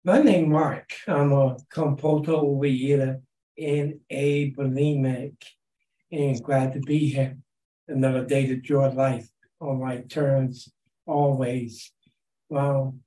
My name Mark. I'm a composer overeater and a bulimic, and glad to be here. Another day to enjoy life on my terms, always. Um,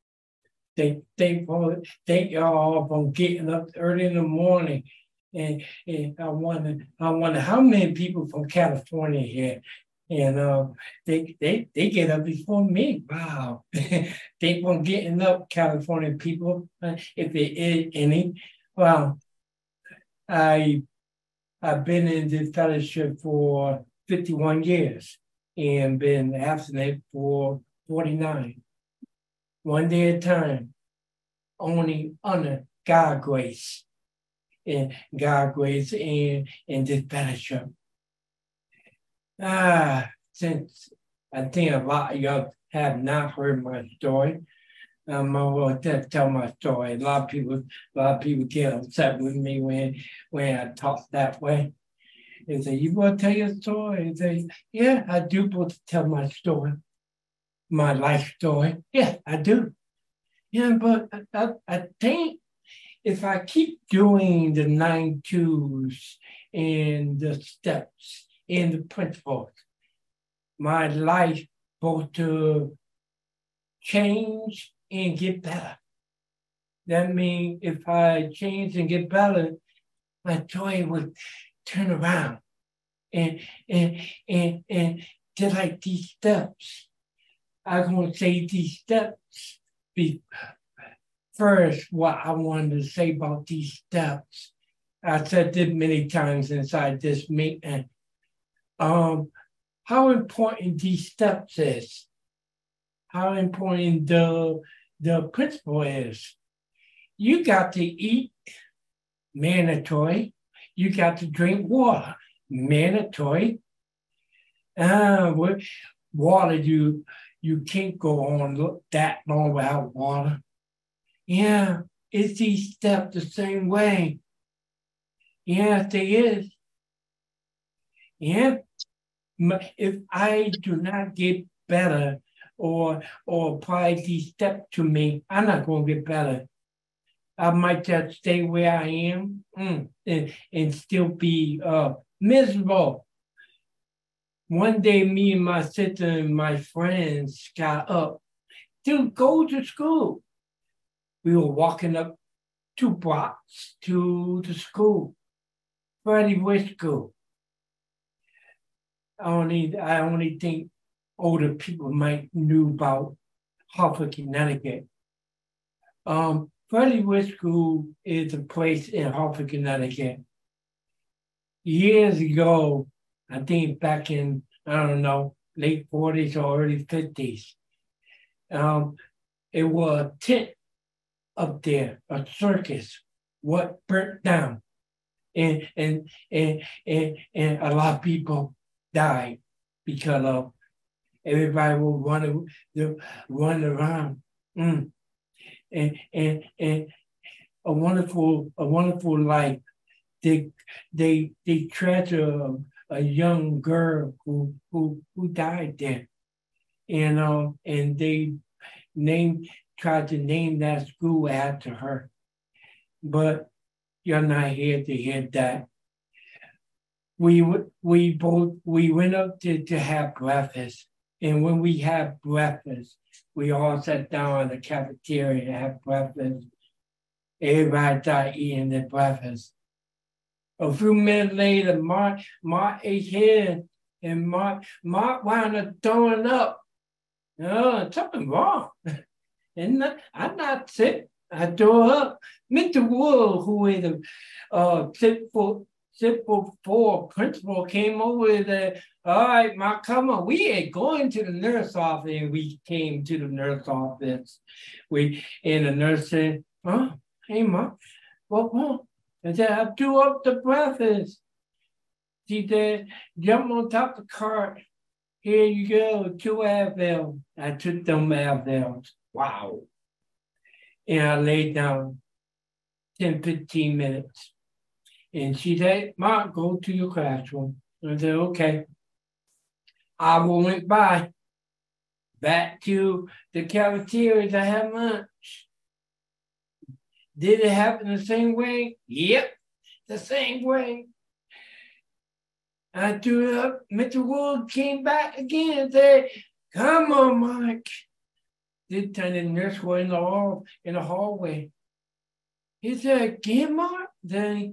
thank y'all for getting up early in the morning. And I wonder how many people from California here. And they get up before me. Wow. They from getting up, California people, if there is any. Well, I I've been in this fellowship for 51 years and been abstinent for 49. One day at a time, only under God grace and God grace and this fellowship. Since I think a lot of y'all have not heard my story, I'm going to tell my story. A lot of people get upset with me when I talk that way. They say, "You want to tell your story?" And say, "Yeah, I do want to tell my story, my life story. Yeah, I do. Yeah, but I think if I keep doing the 9 2s and the steps and the principles, my life both to change and get better. That means if I change and get better, my joy would turn around and just like these steps. I'm going to say these steps first. What I wanted to say about these steps, I said this many times inside this meeting. How important these steps is, how important the principle is. You got to eat, mandatory. You got to drink water, mandatory. Water, you can't go on that long without water. Yeah, it's these steps the same way. Yes, it is. Yeah. If I do not get better or apply these steps to me, I'm not going to get better. I might just stay where I am and still be miserable. One day, me and my sister and my friends got up to go to school. We were walking up 2 blocks to the school, Freddie Wish School. I only think older people might knew about Hartford, Connecticut. Freddie Wish School is a place in Hartford, Connecticut. Years ago, I think back in, I don't know, late 40s or early 50s, it was a tent up there, a circus, what burnt down. And a lot of people died because of everybody would run around. And a wonderful life. They treasure a young girl who died there. And they tried to name that school after her. But you're not here to hear that. We went up to have breakfast, and when we had breakfast, we all sat down in the cafeteria and had breakfast. Everybody started eating their breakfast. A few minutes later, Mark ate his, and Mark wound up throwing up. Something wrong. And I'm not sick. I threw up. Mr. Wood, who is a Simple 4 principal, came over there. All right, Mark, come on. We ain't going to the nurse office, and we came to the nurse office. And the nurse said, "Oh, hey, Mark, what wrong?" I said, "I threw up the breakfast." She said, "Jump on top of the cart. Here you go, 2 Advil." I took them Advils. Wow. And I laid down 10, 15 minutes. And she said, "Mark, go to your classroom." I said, "Okay." I went by back to the cafeteria to have lunch. Did it happen the same way? Yep, the same way. I threw it up. Mr. Wood came back again and said, come on, Mike. This time the nurse was in the hallway. He said, again, Mark? Then,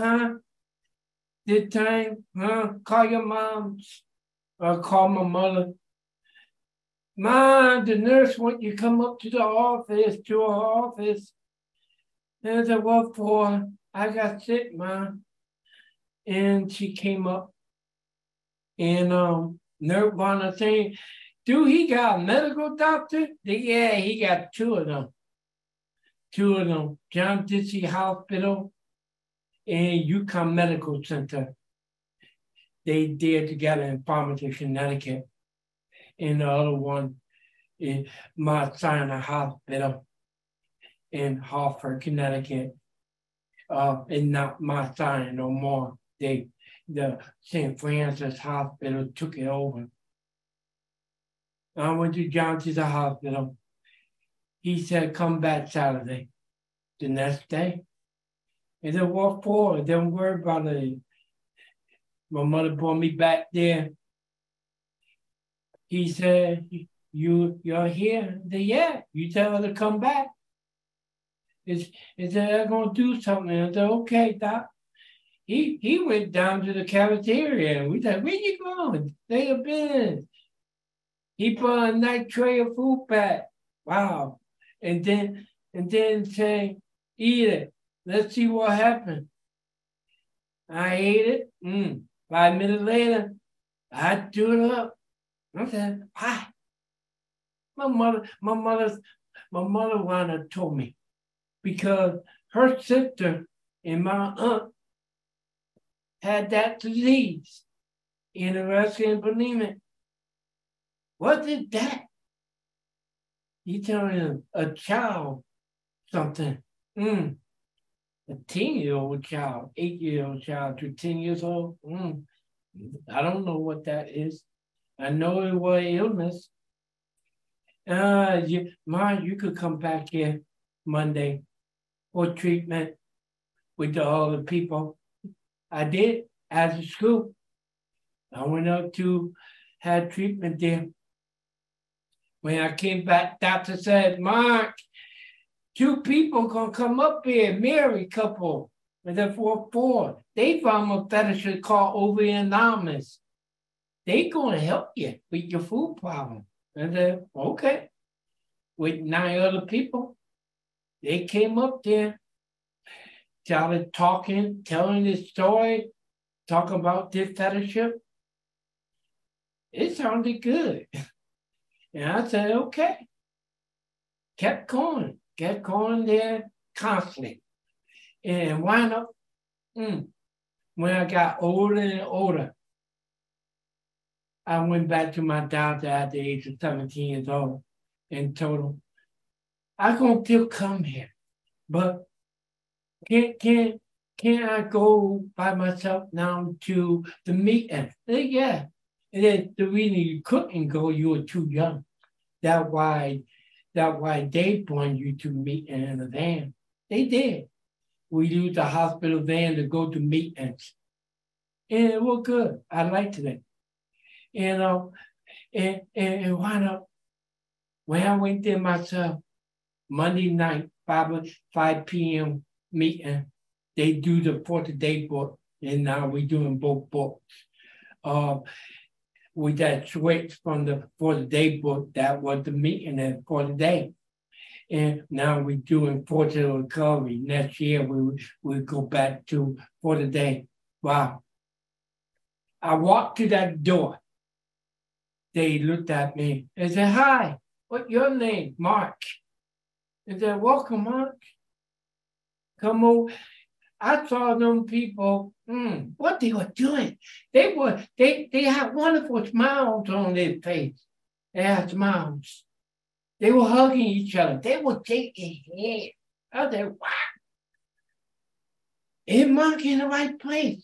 This time, call your mom. Or call my mother. Mom, the nurse wants you to come up to her office. And I said, what for? I got sick, Mom. And she came up. And Nirvana saying, dude, he got a medical doctor? Yeah, he got two of them. John Dixie Hospital and Yukon Medical Center. They did together in Farmington, Connecticut. And the other one is Mount Sinai Hospital in Hartford, Connecticut. And not Mount Sinai no more. The St. Francis Hospital took it over. I went to John Dixie Hospital. He said, come back Saturday. The next day. And then what for? Don't worry about it. My mother brought me back there. He said, you're here? I said, yeah, you tell her to come back. He said, I'm going to do something. I said, okay, Doc. He went down to the cafeteria and we said, where you going? Stay a business. He brought a nice tray of food back. Wow. And then say, eat it. Let's see what happened. I ate it. 5 minutes later, I threw it up. I said, why? My mother wanna told me because her sister and my aunt had that disease, anorexia and bulimia. What is that? You telling a child something. A 10-year-old child, 8-year-old child to 10 years old. I don't know what that is. I know it was illness. You could come back here Monday for treatment with all the people. I did as a school. I went up to have treatment there. When I came back, doctor said, Mark, 2 people gonna come up here, married couple, and then four. They found a fetish called Ovarian Anonymous. They gonna help you with your food problem. And then, okay. With 9 other people, they came up there, started talking, telling this story, talking about this fellowship. It sounded good. And I said, okay. Kept going there constantly. And wound up, when I got older and older, I went back to my doctor at the age of 17 years old and told him, I'm gonna still come here, but can I go by myself now to the meeting? Yeah. And then the reason you couldn't go, you were too young. That's why they brought you to meeting in a van. They did. We used the hospital van to go to meetings. And it was good. I liked it. And wound up, when I went there myself, Monday night, 5 p.m. meeting, they do the 40-day book, and now we're doing both books. With that switch from the 40-day book, that was the meeting at 40 day. And now we're doing 40 recovery. Next year, we'll go back to 40 day. Wow. I walked to that door. They looked at me and said, hi, what's your name? Mark. And said, welcome, Mark. Come over. I saw them people, what they were doing. They had wonderful smiles on their face. They had smiles. They were hugging each other. They were taking hands. I said, wow. Is Mark in the right place?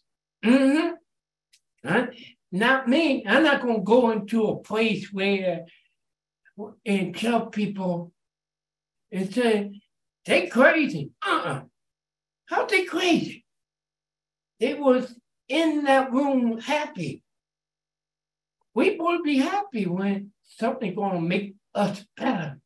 Not me. I'm not going to go into a place where and tell people and say, They crazy. How they crazy? They was in that room happy. We would be happy when something gonna make us better.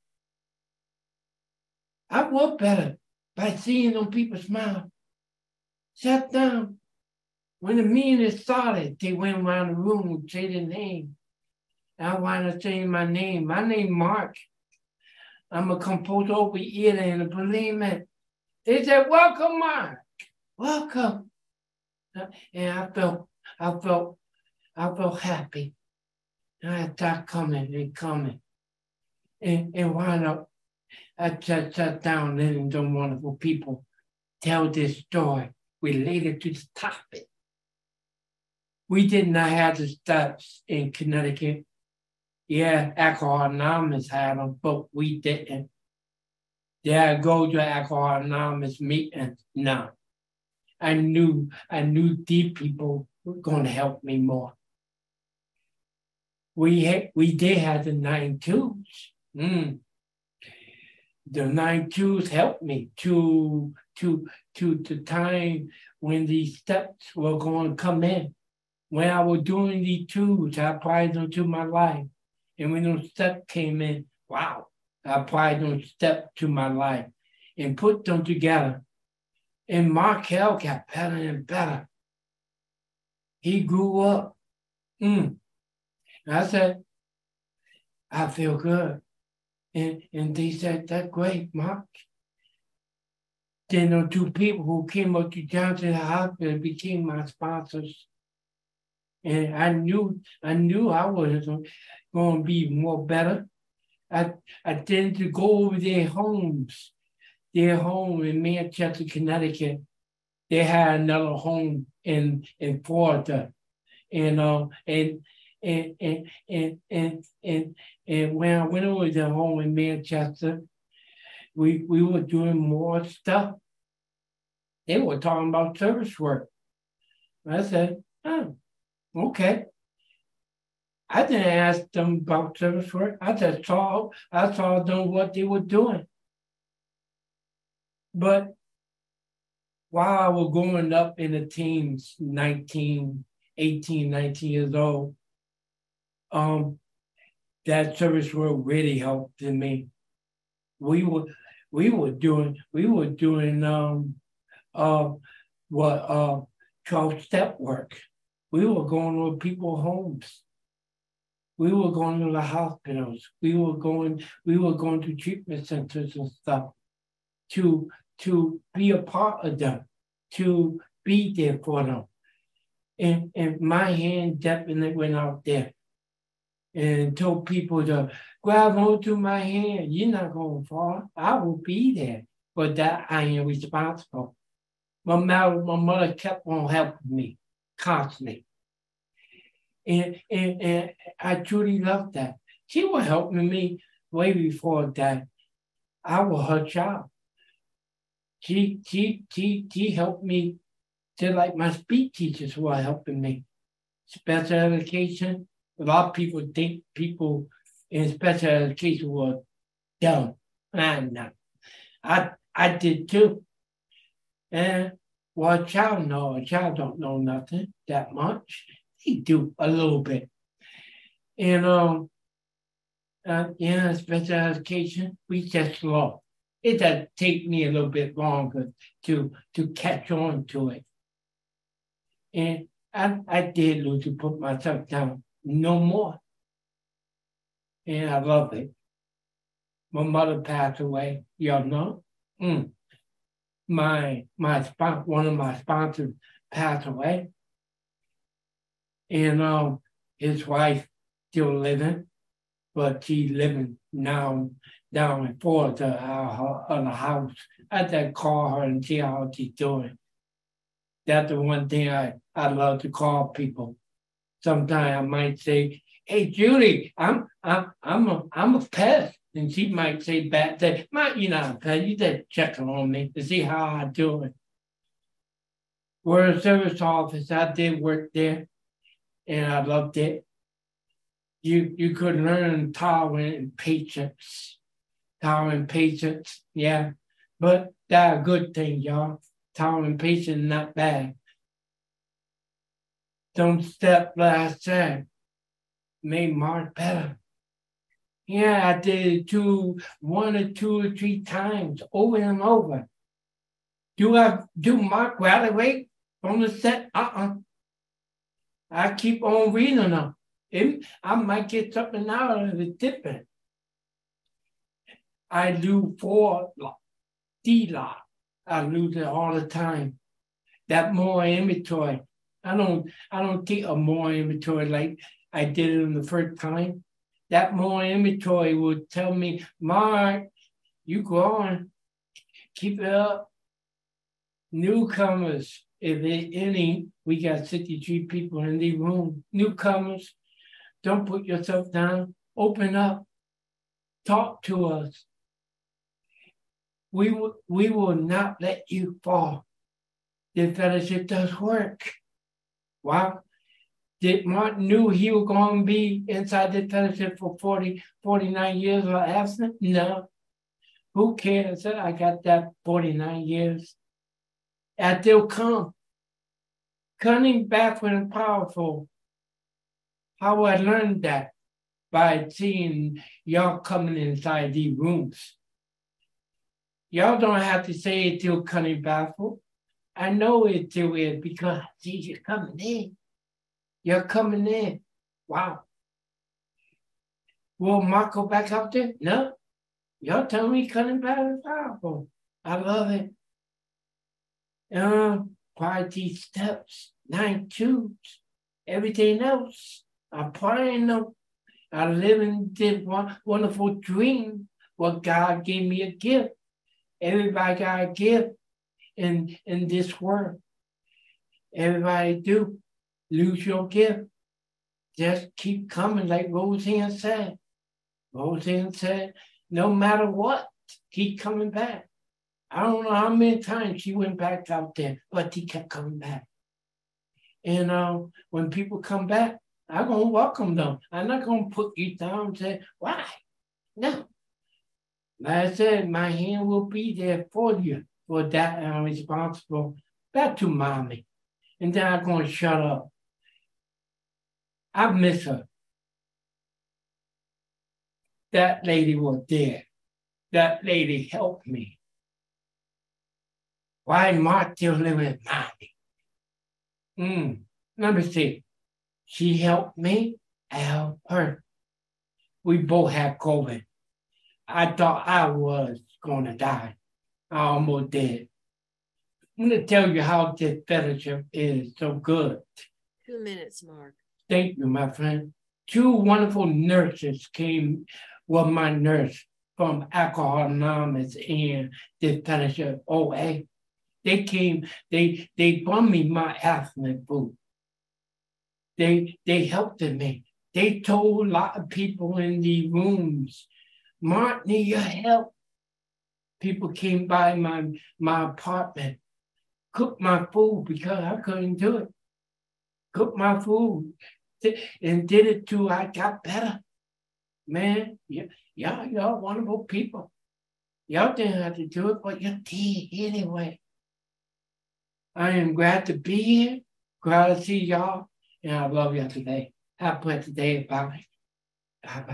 I was better by seeing them people smile. Sat down. When the meeting started, they went around the room and say their name. I want to say my name. My name Mark. I'm a composer over here and believe me. They said, welcome, Mark. Welcome. And I felt happy. And I started coming and coming. And wound up, I sat down letting some wonderful people tell this story related to the topic. We did not have the steps in Connecticut. Yeah, Alcohol Anonymous had them, but we didn't. Did I go to Alcohol Anonymous meetings? No. I knew these people were going to help me more. We did have the 9-2s. The 9-2s helped me to the time when these steps were going to come in. When I was doing these twos, I applied them to my life. And when those steps came in, wow, I applied those steps to my life and put them together. And Markel got better and better. He grew up. And I said, I feel good. And they said, that's great, Mark. Then the two people who came up to Johnson Hospital became my sponsors. And I knew I was going to be more better. I tended to go over their home in Manchester, Connecticut. They had another home in Florida, and when I went over their home in Manchester, we were doing more stuff. They were talking about service work. I said, oh, okay. I didn't ask them about service work. I saw them what they were doing. But while I was growing up in the teens, 18, 19 years old, that service work really helped in me. We were doing 12-step work. We were going to people's homes. We were going to the hospitals. We were going to treatment centers and stuff to be a part of them, to be there for them. And my hand definitely went out there and told people to grab onto my hand. You're not going to fall. I will be there. But that I am responsible. My mother kept on helping me constantly. And I truly loved that. She was helping me way before that. I was her child. She helped me just like my speech teachers were helping me. Special education, a lot of people think people in special education were dumb. I'm not. I did too. And well, a child don't know nothing that much. They do a little bit. And special education, we just slow. It does take me a little bit longer to catch on to it. And I did lose to put myself down no more. And I love it. My mother passed away, y'all know. One of my sponsors passed away. And his wife still living, but she's living now down in Florida, our other house. I had to call her and see how she's doing. That's the one thing I love to call people. Sometimes I might say, "Hey, Judy, I'm a pest," and she might say back, "Say, you're not a pest. You just checking on me to see how I'm doing." We're a service office. I did work there, and I loved it. You could learn tolerance and patience. Tolerance, patience, yeah. But that's a good thing, y'all. Tolerant patient, not bad. Don't step like I said. Made Mark better. Yeah, I did it one or two or three times, over and over. Do Mark graduate from the set? I keep on reading them. I might get something out of it different. I do D-Lock. I lose it all the time. That more inventory. I don't take a more inventory like I did it in the first time. That more inventory would tell me, Mark, you go on, keep it up. Newcomers, if any, we got 63 people in the room. Newcomers, don't put yourself down. Open up. Talk to us. We will not let you fall. The fellowship does work. Wow. Did Martin knew he was going to be inside the fellowship for 49 years or absent? No. Who cares? I got that 49 years. And they'll come. Cunning, backward, and powerful. How I learned that? By seeing y'all coming inside these rooms. Y'all don't have to say it till cunning, backward. I know it till it because I see you coming in. You're coming in. Wow. Will Mark go back out there? No. Y'all tell me cunning, backward, and powerful. I love it. Quality steps, 9 tubes, everything else. Applying them. I live in this wonderful dream. Well, God gave me a gift. Everybody got a gift in this world. Everybody do. Lose your gift. Just keep coming, like Roseanne said. Roseanne said, no matter what, keep coming back. I don't know how many times she went back out there, but she kept coming back. And when people come back, I'm going to welcome them. I'm not going to put you down and say, why? No. Like I said, my hand will be there for you. For that, I'm responsible. Back to mommy. And then I'm going to shut up. I miss her. That lady was there. That lady helped me. Why Mark still living with mommy? Let me see. She helped me, I helped her. We both had COVID. I thought I was going to die. I almost did. I'm going to tell you how this fellowship is so good. 2 minutes, Mark. Thank you, my friend. 2 wonderful nurses came with my nurse from Alcohol Anonymous and this fellowship OA. They came, they brought me my ethnic food. They helped me. They told a lot of people in the rooms, Mark, need your help. People came by my apartment, cooked my food because I couldn't do it. Cooked my food and did it till I got better. Man, y'all wonderful people. Y'all didn't have to do it, but you did anyway. I am glad to be here, glad to see y'all, and I love y'all today. Have a blessed day, bye. Bye-bye.